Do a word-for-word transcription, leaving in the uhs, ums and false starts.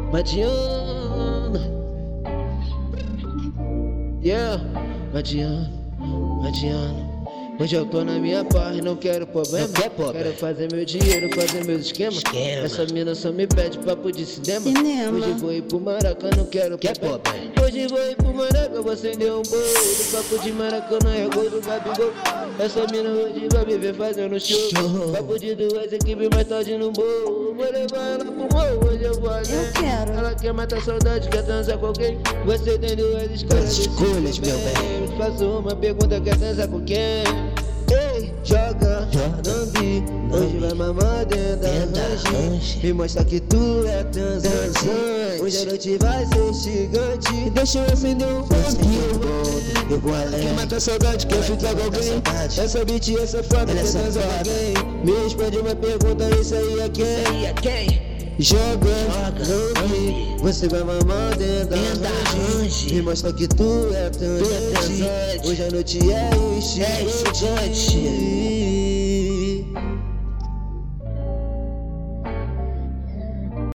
Madiana, yeah, Madiana, Madiana. Hoje eu tô na minha parte, não quero problema. Não quer problema. Quero fazer meu dinheiro, fazer meus esquemas. Esquema. Essa mina só me pede papo de cinema. Cinema. Hoje vou ir pro Maraca, não quero Quer problema. problema. Hoje vou ir pro Maraca, vou acender um bolo. Do papo de Maracanã é gol do Gabigol. Essa mina hoje vai me ver fazendo show. Show. Papo de duas equipes, mais tarde no bolo. Vou levar ela pro morro, hoje eu vou além. Eu quero. Ela quer matar saudade, quer transar com alguém. Você tem duas escolhas, Duas escolhas, meu bem. Faço uma pergunta, quer transar com quem? Ei, joga, Joga. Nambi, hoje vai mamar dentro da Dentro da range. range. Me mostra que tu é transante. Transante. Hoje a noite vai ser gigante. Deixa eu acender um pouquinho. Eu vou além. Quer matar saudade, quer ficar com alguém? Saudade. Essa bitch, essa foda, Ela é quer transar com safada. alguém? Me responde uma pergunta, isso aí é quem? E é quem? Joga, Joga, Nambi, Nambi. você vai mamar dentro da Dentro da range. range. Me mostra que tu é Tu é transante. transante. Hoje a noite é É instigante.